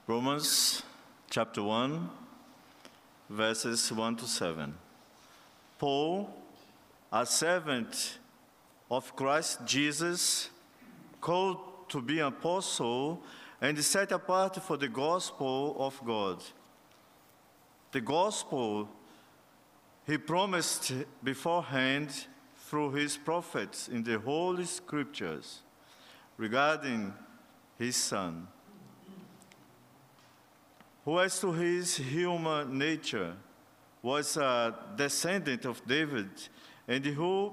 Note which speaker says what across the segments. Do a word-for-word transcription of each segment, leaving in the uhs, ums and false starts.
Speaker 1: Romans chapter one, verses one to seven. Paul, a servant of Christ Jesus, called to be an apostle and set apart for the gospel of God. The gospel he promised beforehand through his prophets in the Holy Scriptures regarding his Son, who as to his human nature was a descendant of David, and who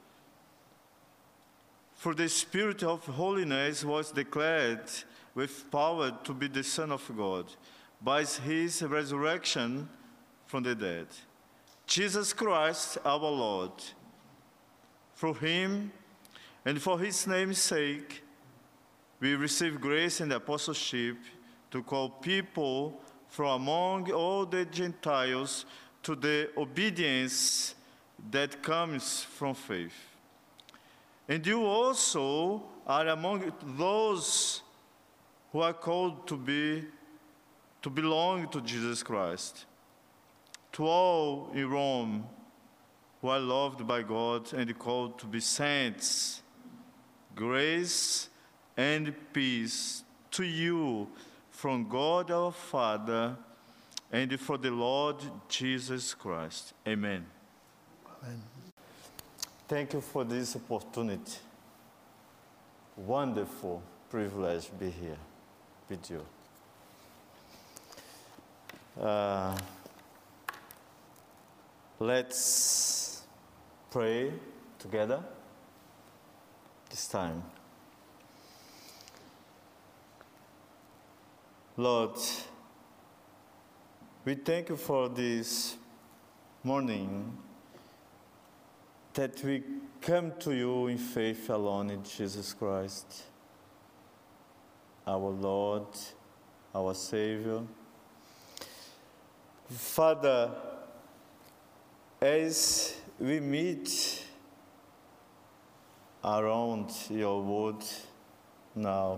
Speaker 1: through the Spirit of holiness was declared with power to be the Son of God by his resurrection from the dead. Jesus Christ our Lord. Through him and for his name's sake, we receive grace and apostleship to call people from among all the Gentiles to the obedience that comes from faith. And you also are among those who are called to be, to belong to Jesus Christ. To all in Rome who are loved by God and called to be saints, grace and peace to you from God our Father and for the Lord Jesus Christ. Amen. Amen. Thank you for this opportunity. Wonderful privilege to be here with you. Uh, let's pray together this time. Lord, we thank you for this morning that we come to you in faith alone in Jesus Christ, our Lord, our Savior. Father, as we meet around your word now,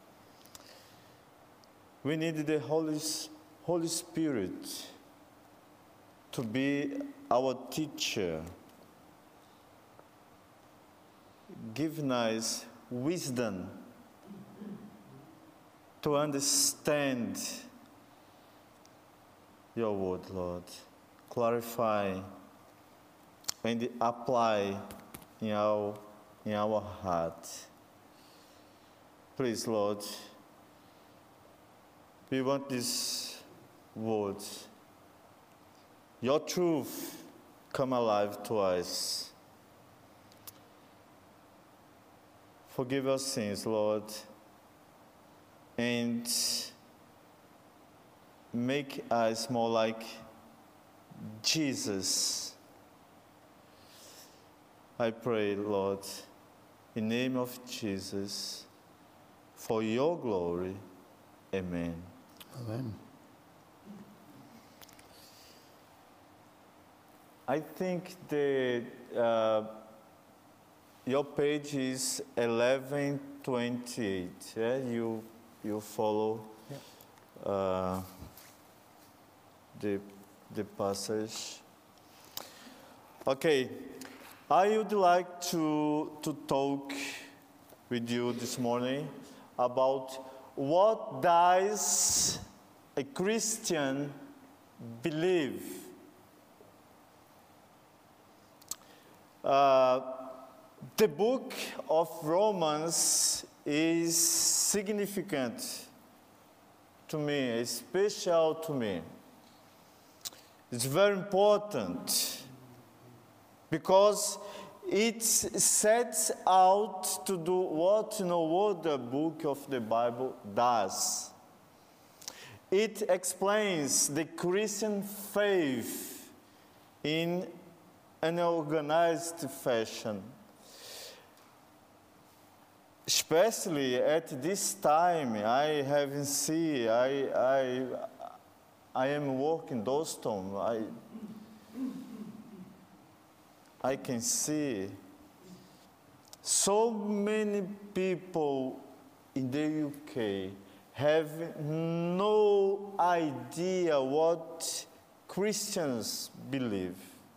Speaker 1: we need the Holy, Holy Spirit to be our teacher, giving us wisdom to understand your word, Lord. Clarify and apply in our, in our heart. Please, Lord, we want these words, your truth, come alive to us. Forgive our sins, Lord, and make us more like Jesus. I pray, Lord, in the name of Jesus, for your glory. Amen.
Speaker 2: Amen.
Speaker 1: I think the uh, your page is eleven twenty-eight. Yeah, you you follow yeah. uh, the the passage. Okay, I would like to to talk with you this morning about what does a Christian believe. Uh, the book of Romans is significant to me, special to me. It's very important because it sets out to do what no other book of the Bible does. It explains the Christian faith in an organized fashion. Especially at this time, I haven't seen, I, I, I am working in Doston. I, I can see so many people in the U K have no idea what Christians believe.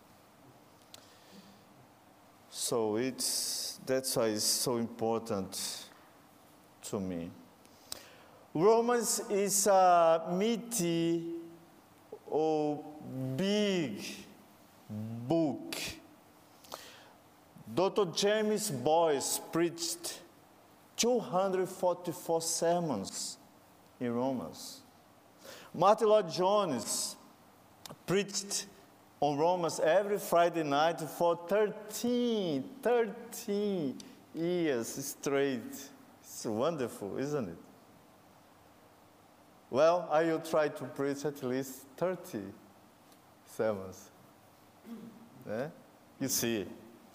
Speaker 1: So it's, that's why it's so important to me. Romans is a meaty or big book. Doctor James Boyce preached two hundred forty-four sermons in Romans. Martin Lloyd Jones preached on Romans every Friday night for thirteen, thirteen years straight. It's wonderful, isn't it? Well, I will try to preach at least thirty sermons. Eh? You see.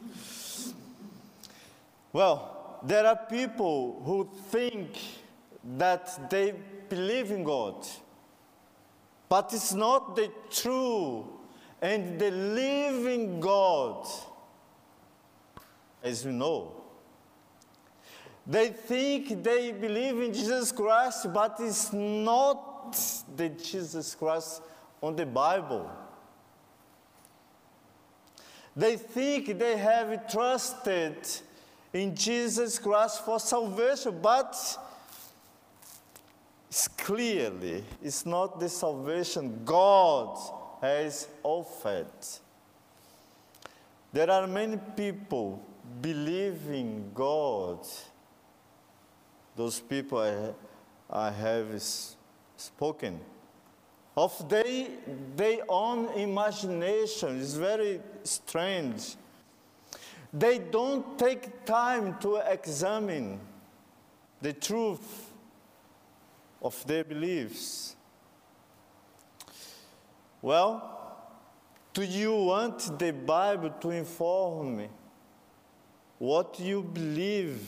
Speaker 1: Well, there are people who think that they believe in God, but it's not the true and the living God, as we know. They think they believe in Jesus Christ, but it's not the Jesus Christ on the Bible. They think they have trusted in Jesus Christ for salvation, but it's clearly it's not the salvation God has offered. There are many people believing God. Those people I, I have spoken of their, their own imagination. It's very strange. They don't take time to examine the truth of their beliefs. Well, do you want the Bible to inform me what you believe?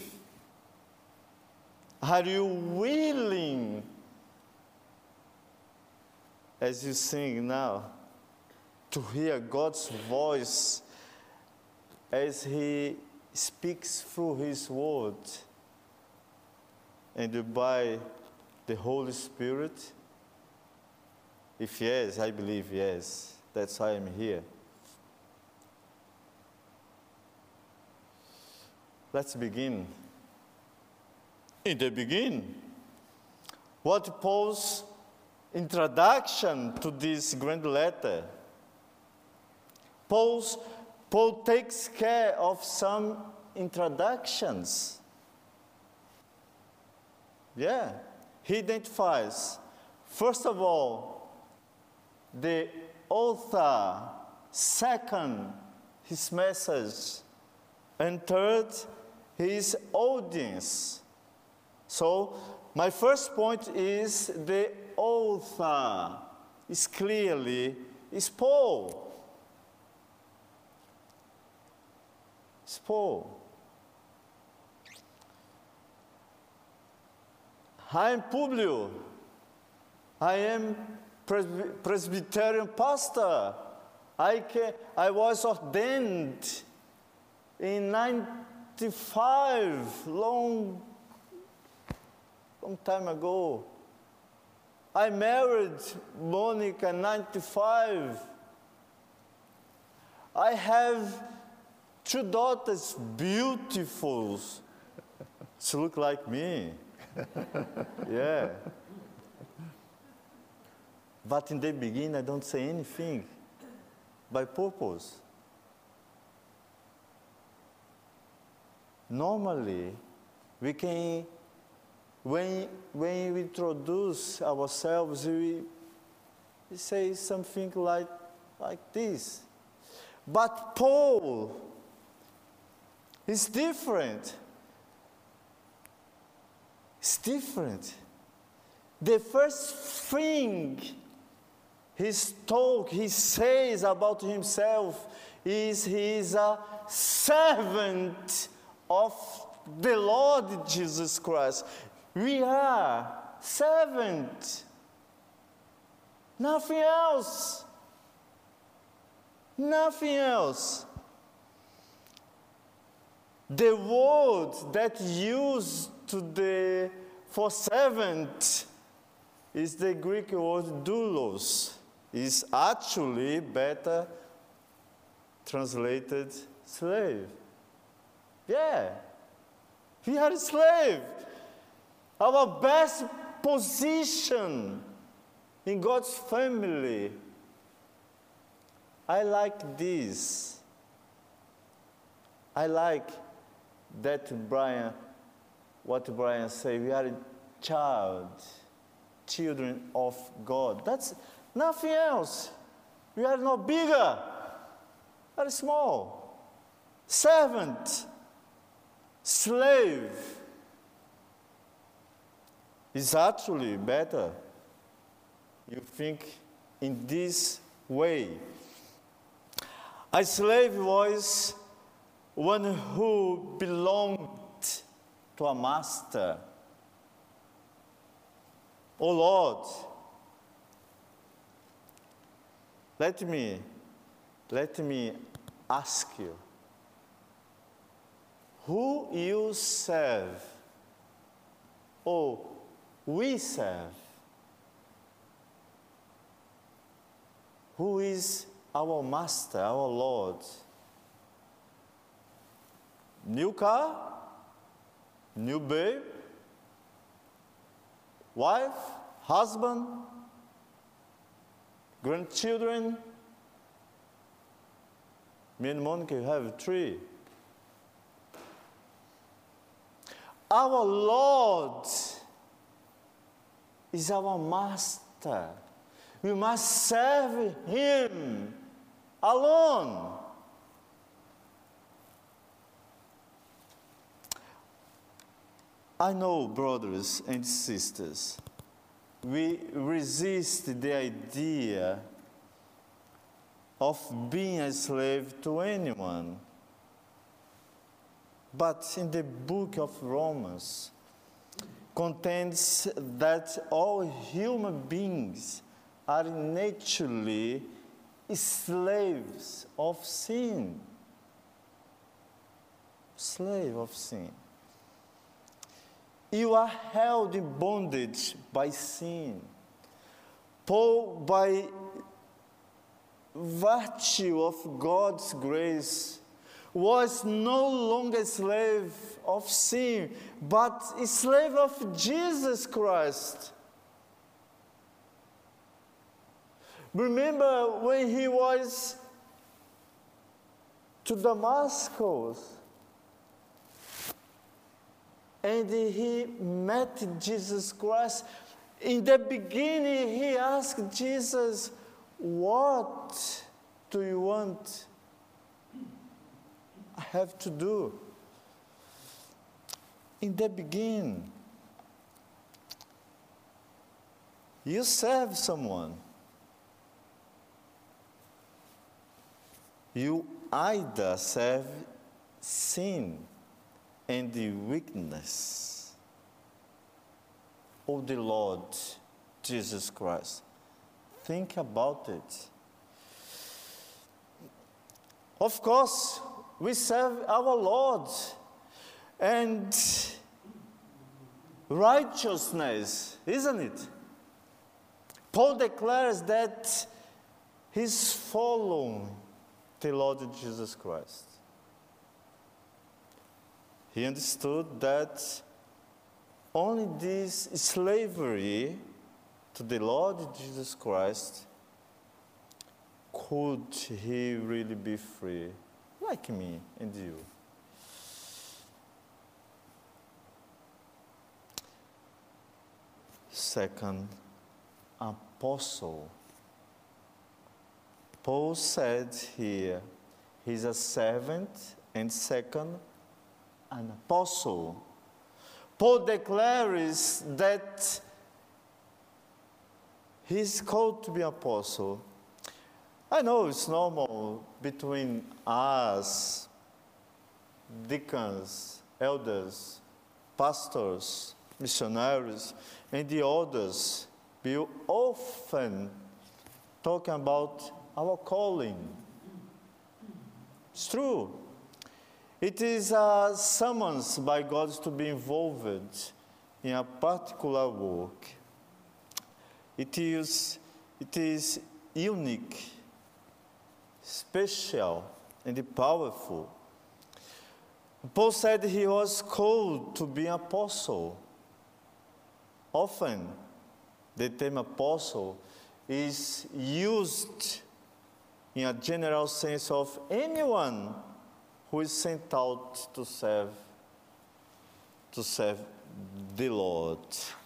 Speaker 1: Are you willing, as you sing now, to hear God's voice as He speaks through His word and by the Holy Spirit? If yes, I believe yes. That's why I'm here. Let's begin. In the beginning, what Paul's introduction to this grand letter. Paul's, Paul takes care of some introductions. Yeah, he identifies, first of all, the author, second, his message, and third, his audience. So, my first point is the author is clearly is Paul. It's Paul. I am Publio. I am Presby- Presbyterian pastor. I can, I was ordained in ninety-five, long long time ago. I married Monica in ninety-five. I have two daughters, beautiful. She look like me. Yeah. But in the beginning, I don't say anything by purpose. Normally, we can When, when we introduce ourselves, we, we say something like, like this. But Paul is different. It's different. The first thing he's talk, he says about himself is he is a servant of the Lord Jesus Christ. We are servants. Nothing else. Nothing else. The word that used to the for servant is the Greek word doulos. Is actually better translated slave. Yeah, we are a slave. Our best position in God's family. I like this. I like that Brian, what Brian said, we are a child, children of God. That's nothing else. We are not bigger, we are small. Servant, slave is actually better. You think in this way. A slave was one who belonged to a master. Oh Lord, let me, let me ask you, who you serve, or we serve? Who is our master, our Lord? New car? New babe? Wife? Husband? Grandchildren? Me and Monica have three. Our Lord is our master. We must serve Him alone. I know, brothers and sisters, we resist the idea of being a slave to anyone. But in the book of Romans contains that all human beings are naturally slaves of sin. Slave of sin. You are held in bondage by sin. Paul, by virtue of God's grace, was no longer a slave of sin, but a slave of Jesus Christ. Remember when he was to Damascus and he met Jesus Christ. In the beginning, he asked Jesus, "What do you want I have to do?" In the beginning, you serve someone. You either serve sin and the weakness of the Lord Jesus Christ. Think about it. Of course, we serve our Lord and righteousness, isn't it? Paul declares that he's following the Lord Jesus Christ. He understood that only this slavery to the Lord Jesus Christ could he really be free, like me and you. Second, apostle. Paul said here, he's a servant, and second, an apostle. Paul declares that he's called to be apostle. I know it's normal between us, deacons, elders, pastors, missionaries, and the others. We often talk about our calling. It's true. It is a summons by God to be involved in a particular work. It is, it is unique, special, and powerful. Paul said he was called to be an apostle. Often, the term apostle is used in a general sense of anyone who is sent out to serve, to serve the Lord.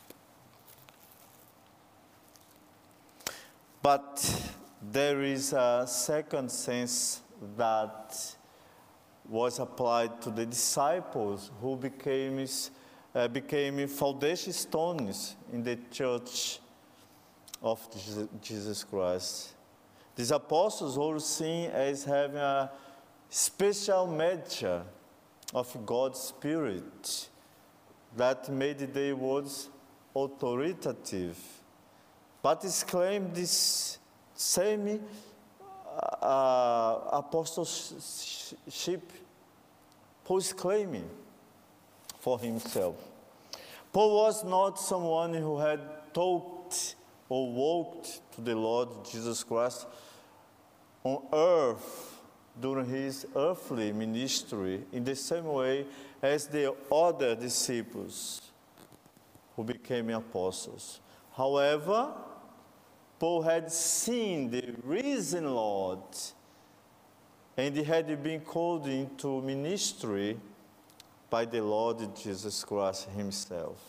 Speaker 1: But there is a second sense that was applied to the disciples who became, uh, became foundation stones in the church of Jesus Christ. These apostles were seen as having a special measure of God's Spirit that made their words authoritative. But it's claimed this same uh, apostleship Paul is claiming for himself. Paul was not someone who had talked or walked to the Lord Jesus Christ on earth during his earthly ministry in the same way as the other disciples who became apostles. However, Paul had seen the risen Lord, and he had been called into ministry by the Lord Jesus Christ himself.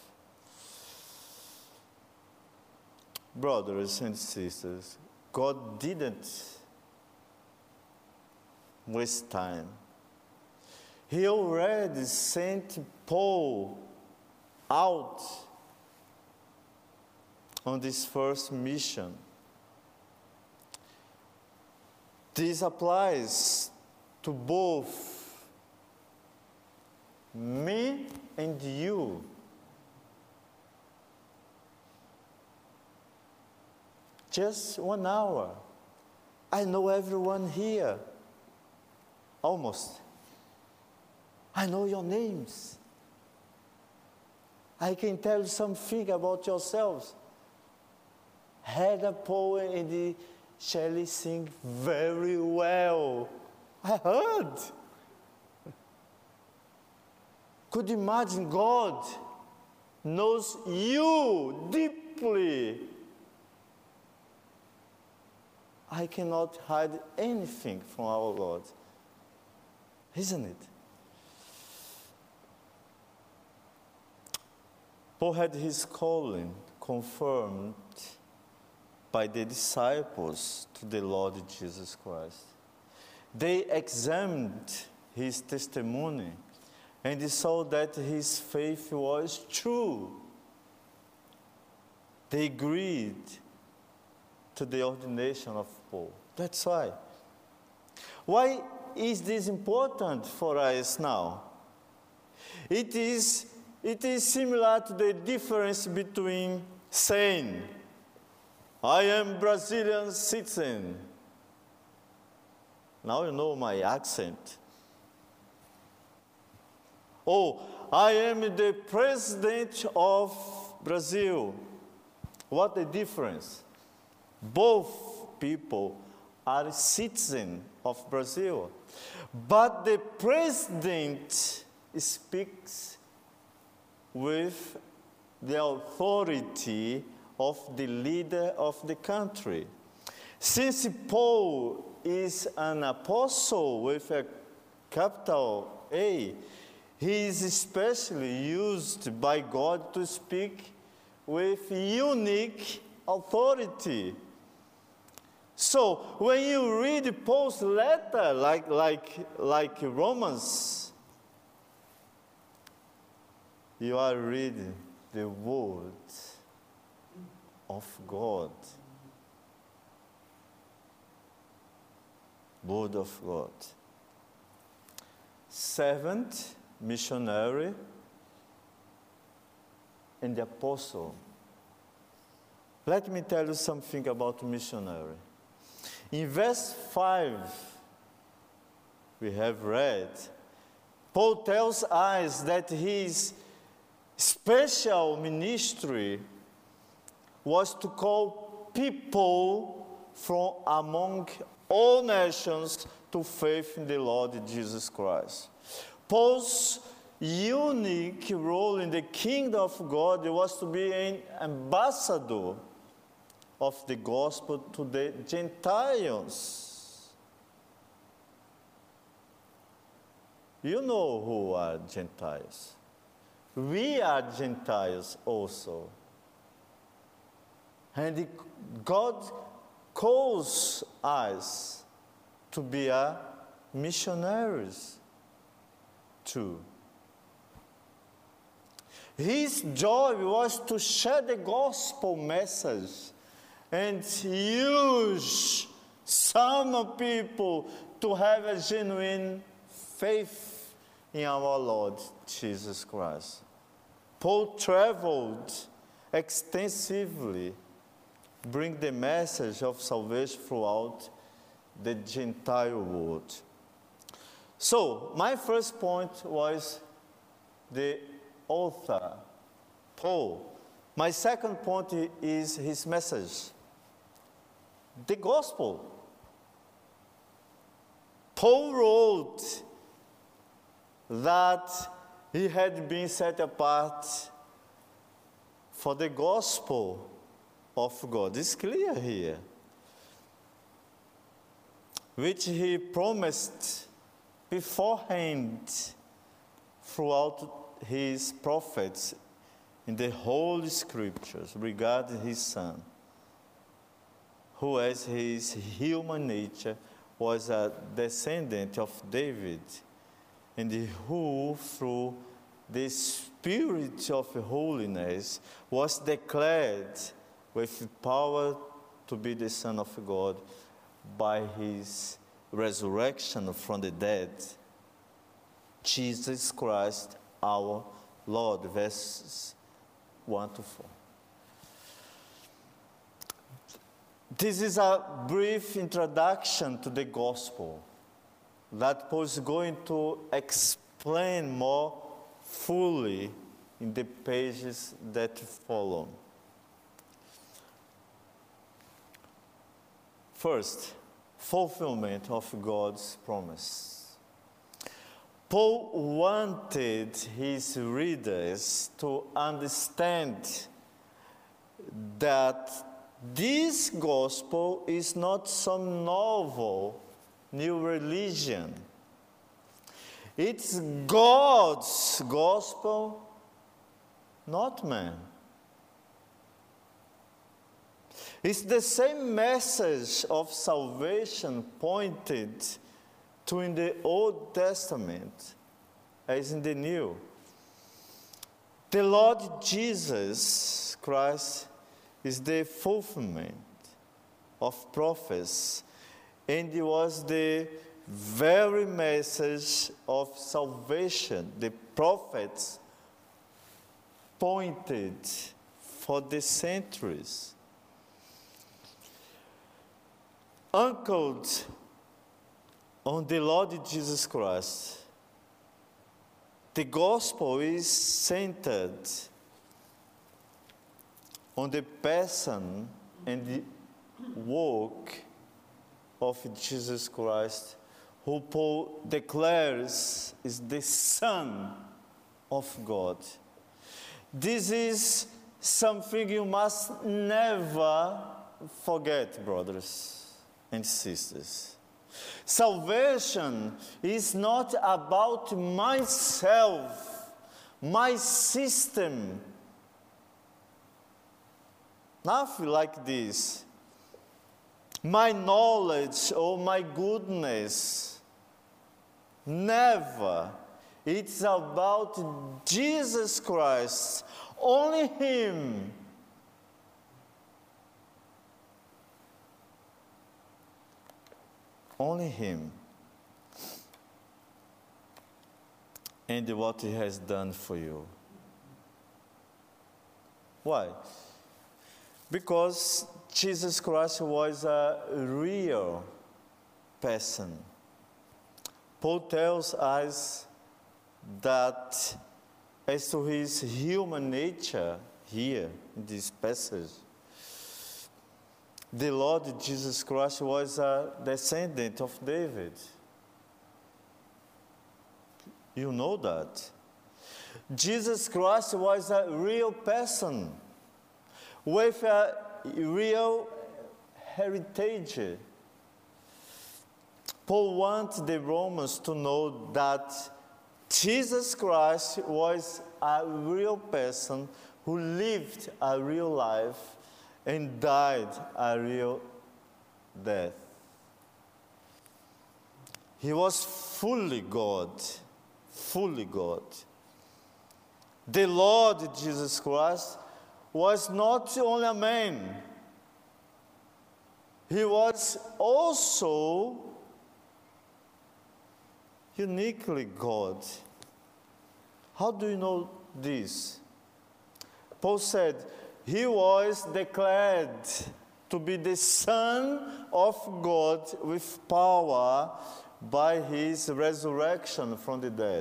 Speaker 1: Brothers and sisters, God didn't waste time. He already sent Paul out on this first mission. This applies to both me and you. Just one hour. I know everyone here. Almost. I know your names. I can tell you something about yourselves. Heather, Paul, and Shelley sing very well. I heard. Could you imagine God knows you deeply? I cannot hide anything from our Lord. Isn't it? Paul had his calling confirmed by the disciples to the Lord Jesus Christ. They examined his testimony and they saw that his faith was true. They agreed to the ordination of Paul. That's why. Why is this important for us now? It is, it is similar to the difference between saying, I am Brazilian citizen. Now you know my accent. Oh, I am the president of Brazil. What a difference. Both people are citizens of Brazil. But the president speaks with the authority of the leader of the country. Since Paul is an apostle with a capital A, he is especially used by God to speak with unique authority. So when you read Paul's letter, like, like, like Romans, you are reading the word of God. Word of God. Servant, missionary, and the apostle. Let me tell you something about missionary. In verse five, we have read, Paul tells us that he is special ministry was to call people from among all nations to faith in the Lord Jesus Christ. Paul's unique role in the kingdom of God was to be an ambassador of the gospel to the Gentiles. You know who are Gentiles. We are Gentiles also. And God calls us to be a missionaries too. His joy was to share the gospel message and use some people to have a genuine faith in our Lord Jesus Christ. Paul traveled extensively, bring the message of salvation throughout the Gentile world. So, my first point was the author, Paul. My second point is his message, the gospel. Paul wrote that he had been set apart for the gospel of God. It's clear here. Which he promised beforehand throughout his prophets in the Holy Scriptures regarding his son, who as his human nature was a descendant of David, and who through the Spirit of holiness was declared with power to be the Son of God by his resurrection from the dead, Jesus Christ our Lord, verses one to four. This is a brief introduction to the gospel that Paul is going to explain more fully in the pages that follow. First, fulfillment of God's promise. Paul wanted his readers to understand that this gospel is not some novel new religion. It's God's gospel, not man. It's the same message of salvation pointed to in the Old Testament as in the New. The Lord Jesus Christ is the fulfillment of prophets, and it was the very message of salvation the prophets pointed for the centuries. Anchored on the Lord Jesus Christ, the gospel is centered on the person and the work of Jesus Christ, who Paul declares is the Son of God. This is something you must never forget, brothers and sisters. Salvation is not about myself, my system. Nothing like this. My knowledge or my goodness. Never. It's about Jesus Christ. Only Him. Only Him. And what He has done for you. Why? Because Jesus Christ was a real person. Paul tells us that as to his human nature here in this passage. The Lord Jesus Christ was a descendant of David. You know that. Jesus Christ was a real person with a real heritage. Paul wants the Romans to know that Jesus Christ was a real person who lived a real life and died a real death. He was fully God, fully God. The Lord Jesus Christ was not only a man, he was also uniquely God. How do you know this? Paul said, he was declared to be the Son of God with power by his resurrection from the dead.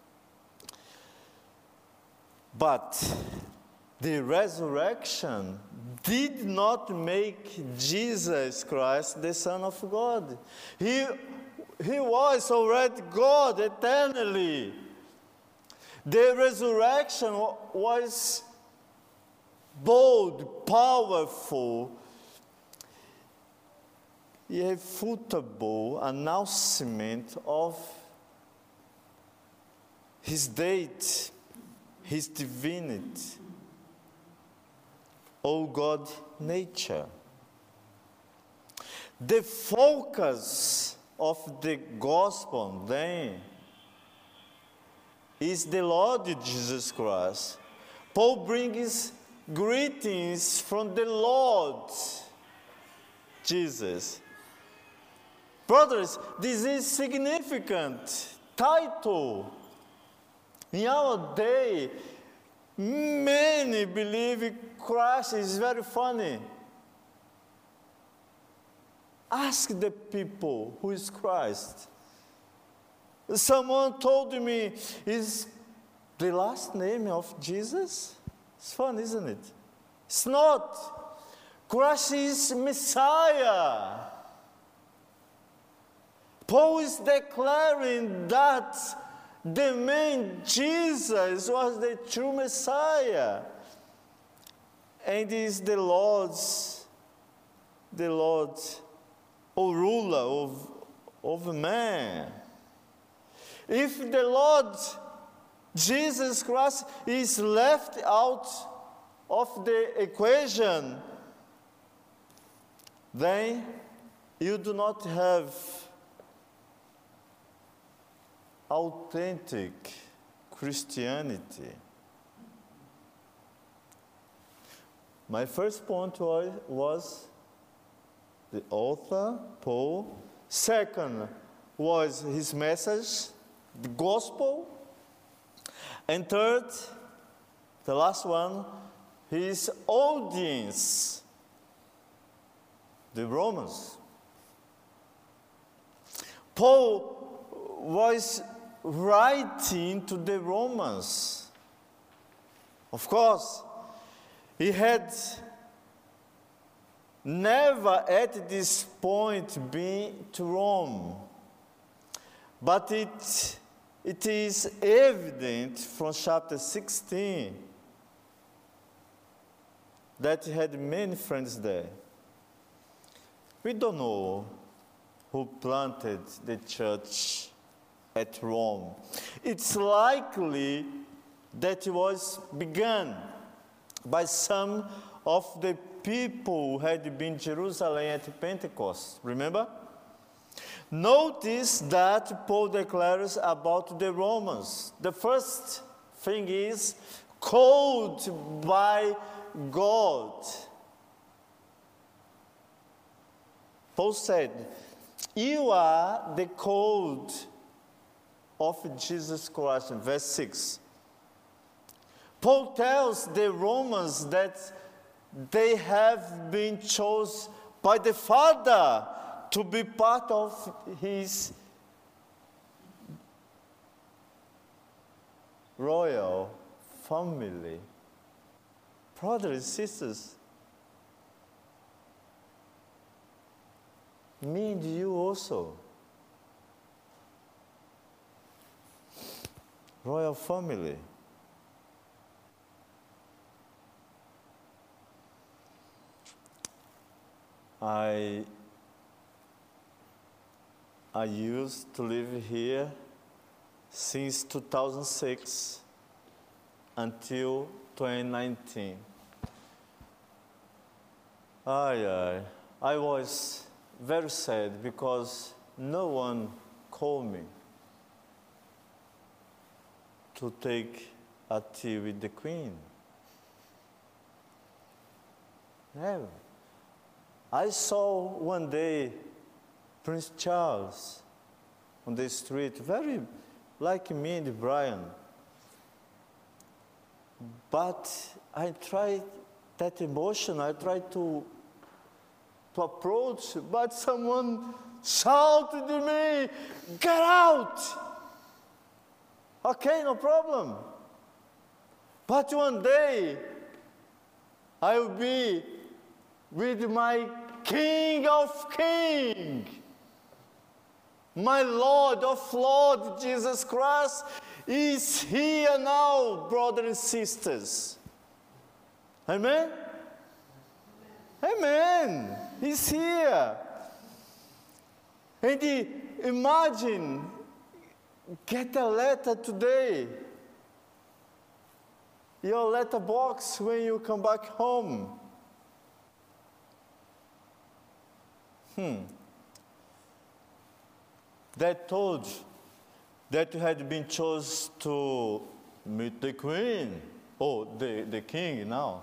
Speaker 1: But the resurrection did not make Jesus Christ the Son of God. He, he was already God eternally. The resurrection was bold, powerful, irrefutable announcement of his deity, his divinity, O God nature. The focus of the gospel then is the Lord Jesus Christ. Paul brings greetings from the Lord Jesus. Brothers, this is significant title. In our day, many believe Christ is very funny. Ask the people who is Christ. Someone told me, is the last name of Jesus? It's fun, isn't it? It's not. Christ is Messiah. Paul is declaring that the man Jesus was the true Messiah. And is the Lord's, the Lord, O ruler of, of man. If the Lord Jesus Christ is left out of the equation, then you do not have authentic Christianity. My first point was, was the author, Paul. Second was his message, the gospel. And third, the last one, his audience, the Romans. Paul was writing to the Romans. Of course, he had never at this point been to Rome. But it, it is evident from chapter sixteen that he had many friends there. We don't know who planted the church at Rome. It's likely that it was begun by some of the people who had been in Jerusalem at Pentecost. Remember? Notice that Paul declares about the Romans. The first thing is called by God. Paul said, you are the called of Jesus Christ, in verse six. Paul tells the Romans that they have been chosen by the Father to be part of his royal family. Brothers and sisters, me and you also. Royal family. I I used to live here since two thousand six until twenty nineteen. Ay, ay. I was very sad because no one called me to take a tea with the Queen. Never. I saw one day Prince Charles on the street, very like me and Brian. But I tried that emotion, I tried to, to approach, but someone shouted to me, "Get out!" Okay, no problem. But one day, I will be with my King of Kings, my Lord of Lords, Jesus Christ, is here now, brothers and sisters. Amen? Amen. He's here. And he, imagine, get a letter today. Your letterbox when you come back home. Hmm. That told that you had been chosen to meet the Queen. Oh, the, the King now.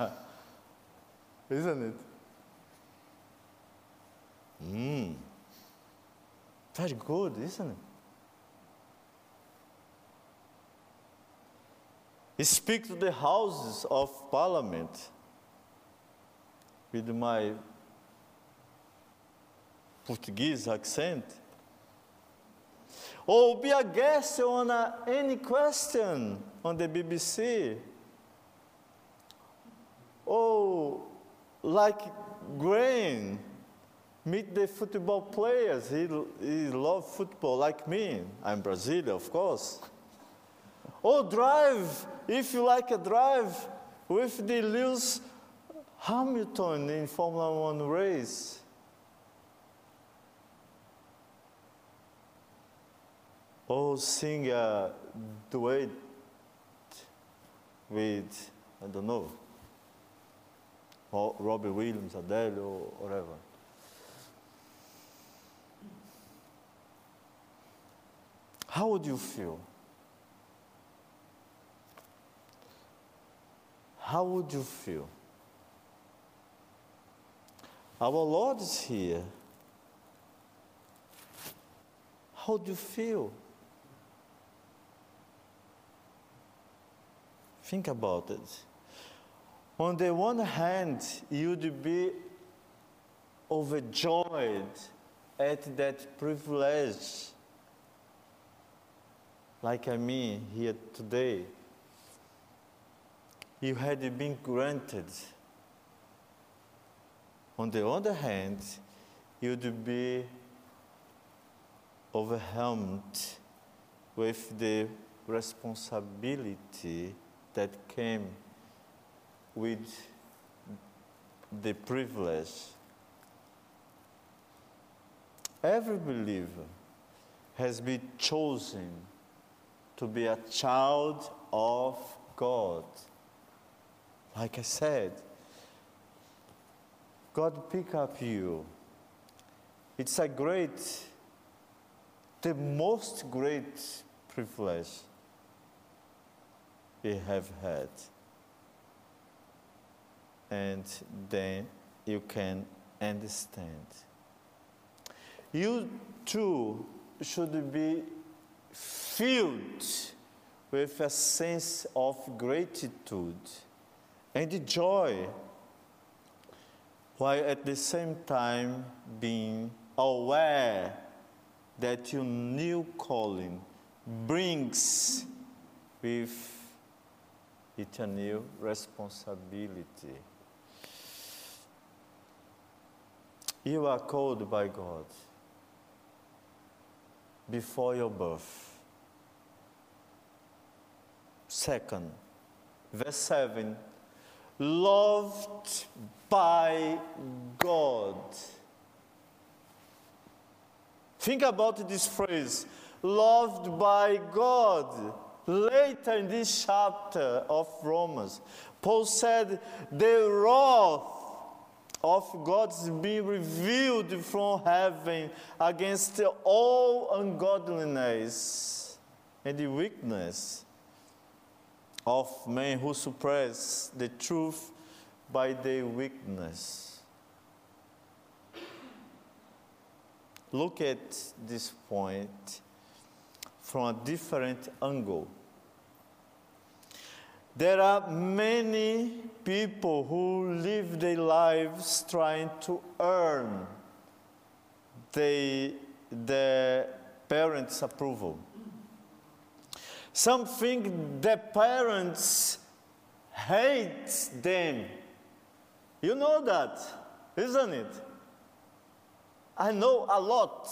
Speaker 1: Isn't it? Hmm. Very good, isn't it? Speak to the houses of Parliament with my Portuguese accent. Or be a guest on a, any question on the B B C. Or like Graham, meet the football players. He, he loves football like me. I'm Brazilian, of course. Or drive, if you like a drive, with the Lewis Hamilton in Formula One race. Or sing a duet with, I don't know, or Robbie Williams, Adele, or whatever. How would you feel? How would you feel? Our Lord is here. How do you feel? Think about it. On the one hand, you'd be overjoyed at that privilege, like I mean here today. You had been granted. On the other hand, you'd be overwhelmed with the responsibility that came with the privilege. Every believer has been chosen to be a child of God. Like I said, God pick up you. It's a great, the most great privilege we have had. And then you can understand. You too should be filled with a sense of gratitude and joy, while at the same time being aware that your new calling brings with it's a new responsibility. You are called by God before your birth. Second, verse seven, loved by God. Think about this phrase, loved by God. Later in this chapter of Romans, Paul said, the wrath of God is being revealed from heaven against all ungodliness and the weakness of men who suppress the truth by their weakness. Look at this point from a different angle. There are many people who live their lives trying to earn the, their parents' approval. Some think their parents hate them. You know that, isn't it? I know a lot.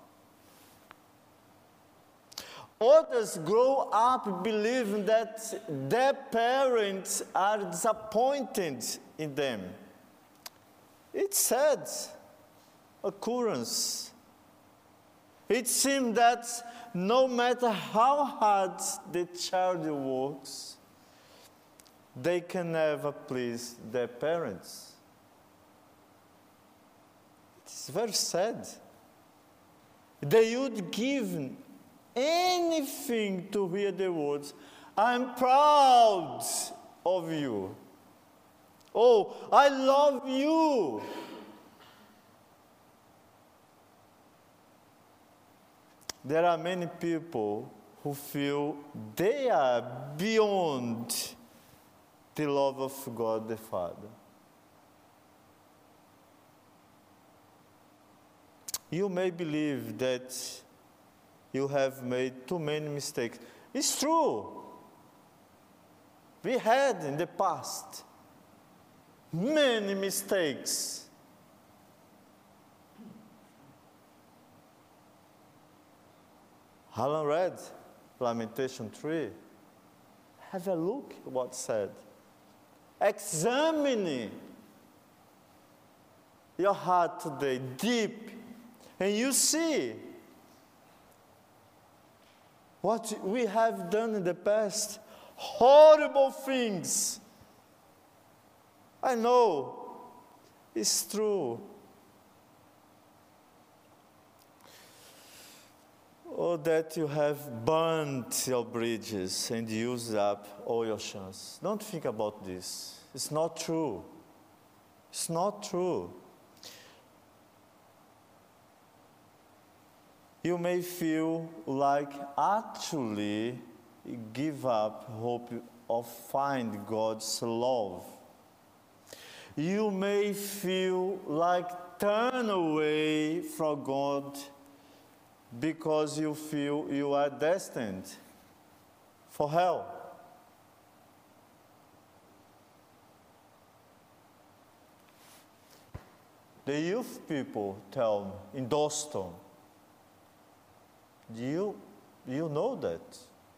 Speaker 1: Others grow up believing that their parents are disappointed in them. It's sad occurrence. It seems that no matter how hard the child works, they can never please their parents. It's very sad. They would give anything to hear the words, I'm proud of you. Oh, I love you. There are many people who feel they are beyond the love of God the Father. You may believe that you have made too many mistakes. It's true. We had in the past many mistakes. Alan read Lamentation three. Have a look at what said. Examine your heart today, deep, and you see what we have done in the past, horrible things. I know, it's true. Or that you have burnt your bridges and used up all your chances. Don't think about this. It's not true. It's not true. You may feel like actually give up hope of find God's love. You may feel like turn away from God because you feel you are destined for hell. The youth people tell me in Doston, Do you, you know that?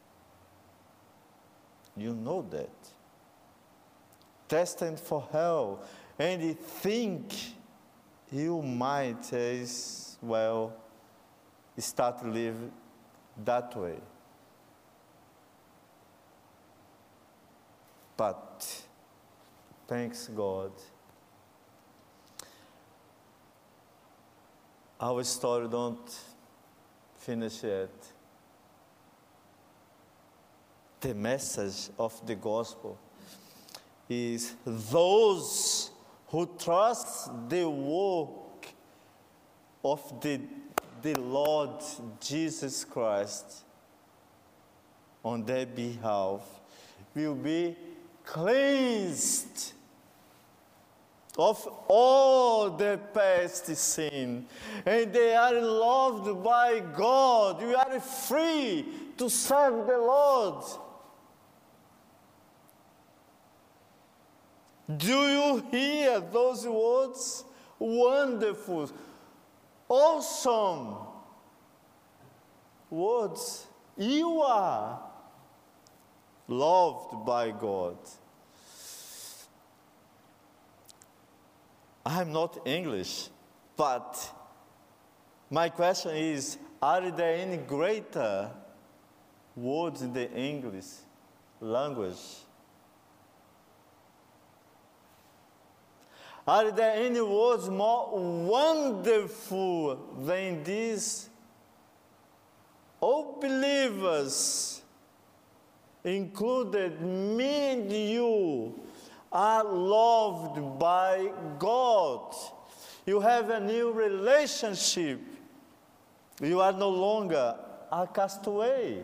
Speaker 1: You know that. Destined for hell. And you think you might as well start to live that way. But, thanks God, our story don't finish yet. The message of the gospel is those who trust the work of the, the Lord Jesus Christ on their behalf will be cleansed of all their past sin, and they are loved by God. You are free to serve the Lord. Do you hear those words? Wonderful, awesome words. You are loved by God. I'm not English, but my question is, are there any greater words in the English language? Are there any words more wonderful than these? All believers, included me and you, are loved by God. You have a new relationship. You are no longer a castaway.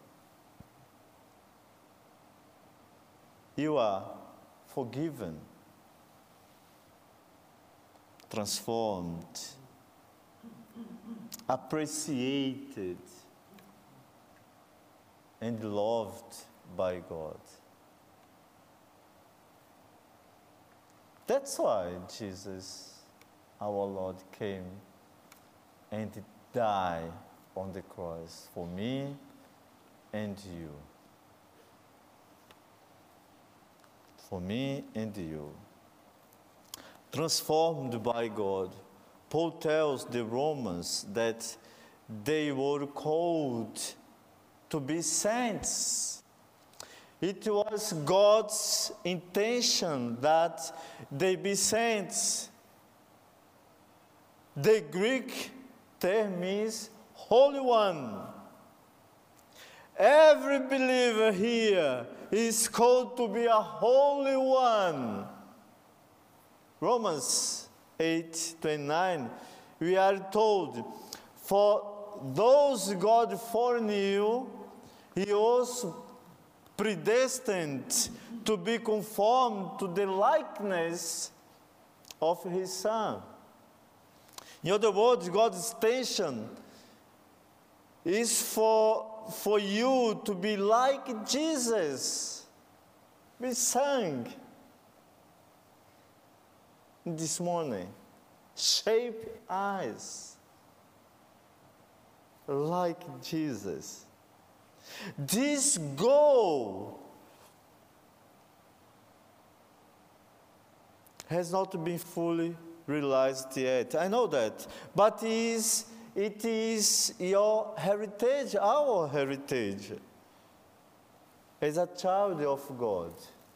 Speaker 1: You are forgiven, transformed, appreciated, and loved by God. That's why Jesus, our Lord, came and died on the cross for me and you. For me and you. Transformed by God. Paul tells the Romans that they were called to be saints. It was God's intention that they be saints. The Greek term means Holy One. Every believer here is called to be a Holy One. Romans eight twenty-nine, we are told, for those God foreknew, He also predestined to be conformed to the likeness of His Son. In other words, God's intention is for, for you to be like Jesus. We sang this morning, shape eyes like Jesus. This goal has not been fully realized yet. I know that. But it is, it is your heritage, our heritage, as a child of God.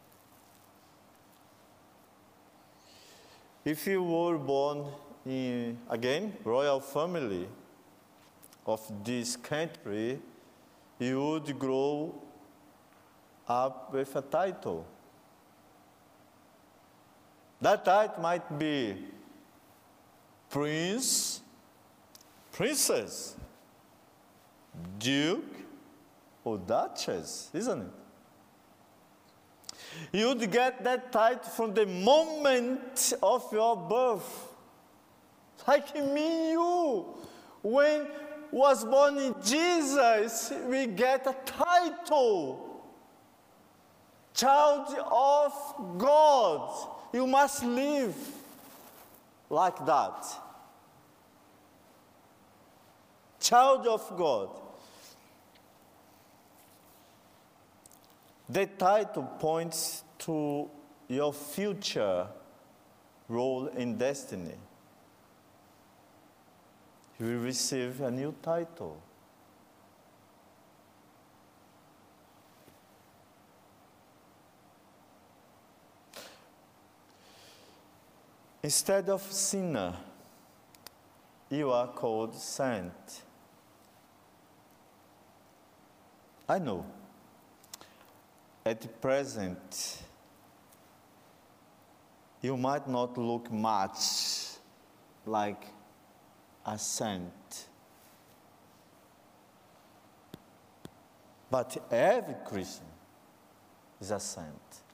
Speaker 1: If you were born in, again, royal family of this country, you would grow up with a title. That title might be Prince, Princess, Duke, or Duchess, isn't it? You'd get that title from the moment of your birth. Like me, you. When was born in Jesus, we get a title. Child of God. You must live like that. Child of God. The title points to your future role in destiny. You will receive a new title. Instead of sinner, you are called saint. I know. At present, you might not look much like a saint. But every Christian is a saint.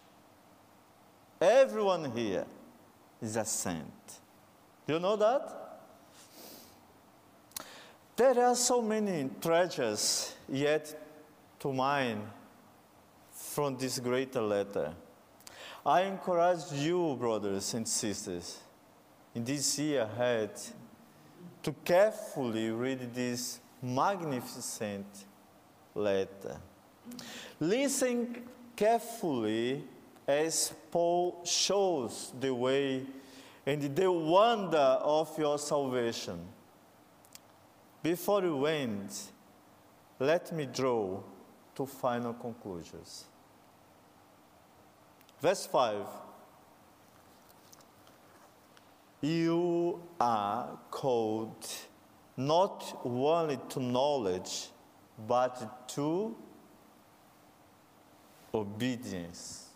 Speaker 1: Everyone here is a saint. Do you know that? There are so many treasures yet to mine from this greater letter. I encourage you, brothers and sisters, in this year ahead, to carefully read this magnificent letter. Listen carefully as Paul shows the way and the wonder of your salvation. Before you end, let me draw two final conclusions. Verse five. You are called not only to knowledge, but to obedience.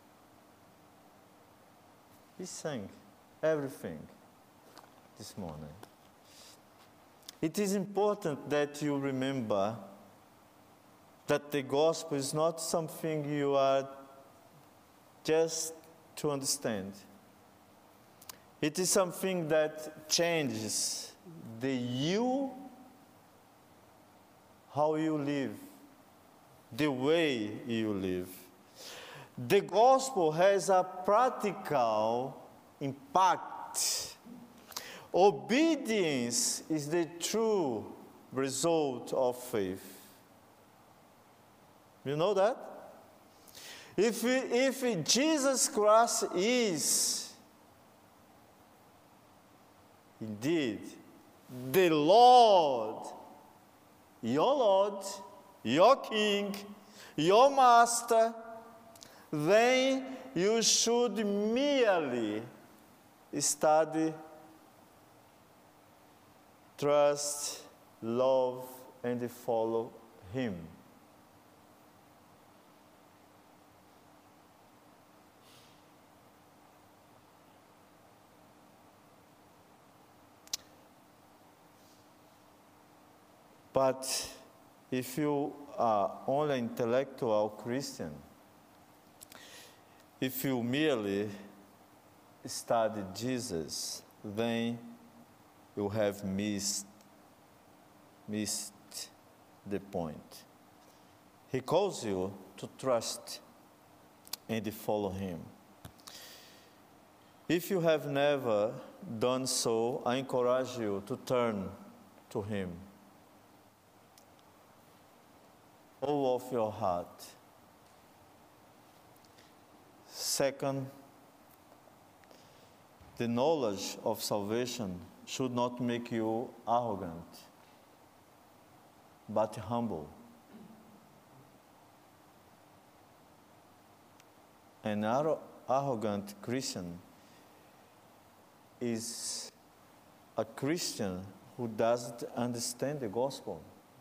Speaker 1: We sang everything this morning. It is important that you remember that the gospel is not something you are just to understand. It is something that changes the you, how you live, the way you live. The gospel has a practical impact. Obedience is the true result of faith. You know that? If, if Jesus Christ is indeed the Lord, your Lord, your King, your Master, then you should merely study, trust, love, and follow Him. But if you are only intellectual Christian, if you merely study Jesus, then you have missed, missed the point. He calls you to trust and follow Him. If you have never done so, I encourage you to turn to Him. All of your heart. Second, the knowledge of salvation should not make you arrogant, but humble. An arrogant Christian is a Christian who doesn't understand the gospel.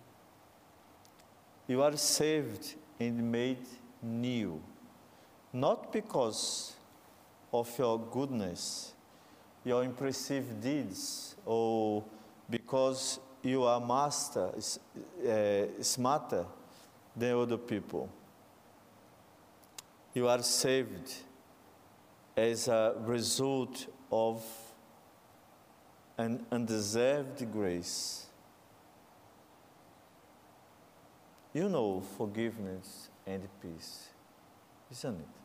Speaker 1: You are saved and made new, not because of your goodness, your impressive deeds, or because you are master, uh, smarter than other people. You are saved as a result of an undeserved grace. You know forgiveness and peace, isn't it?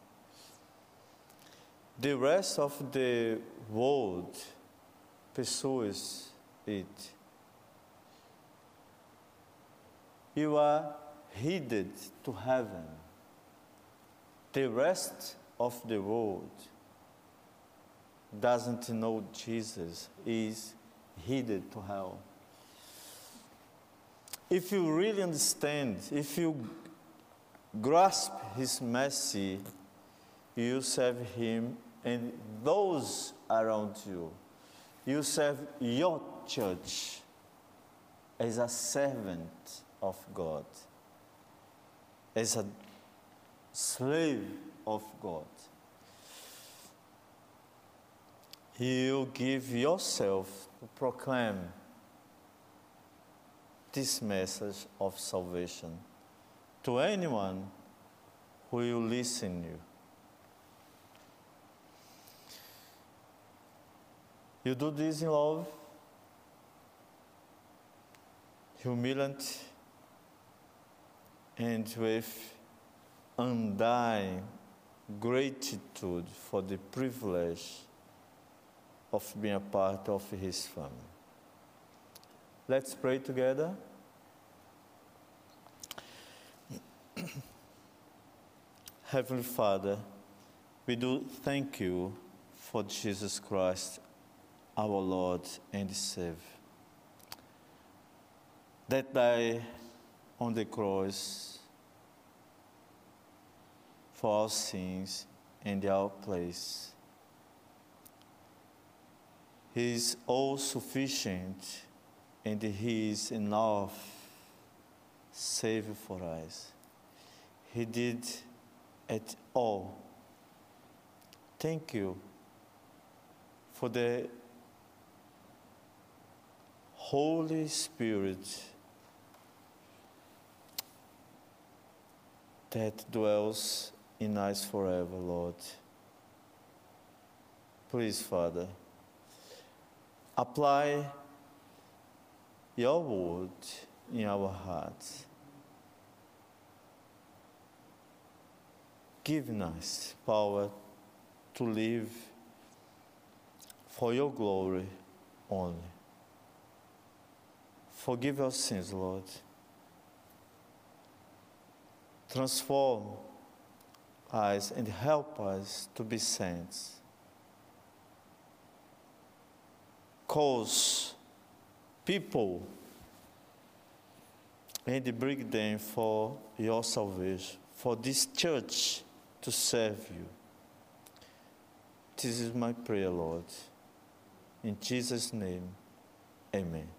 Speaker 1: The rest of the world pursues it. You are headed to heaven. The rest of the world doesn't know Jesus, is headed to hell. If you really understand, if you grasp His mercy, you serve Him and those around you. You serve your church as a servant of God, as a slave of God. You give yourself to proclaim this message of salvation to anyone who will listen to you. You do this in love, humility, and with undying gratitude for the privilege of being a part of his family. Let's pray together. Heavenly Father, we do thank you for Jesus Christ, our Lord and Savior, that died on the cross for our sins and our place. He is all sufficient and he is enough Savior for us. He did it all. Thank you for the Holy Spirit that dwells in us forever, Lord. Please, Father, apply your word in our hearts, giving us power to live for your glory only. Forgive our sins, Lord. Transform us and help us to be saints. Cause people and bring them for your salvation, for this church to serve you. This is my prayer, Lord. In Jesus' name, amen.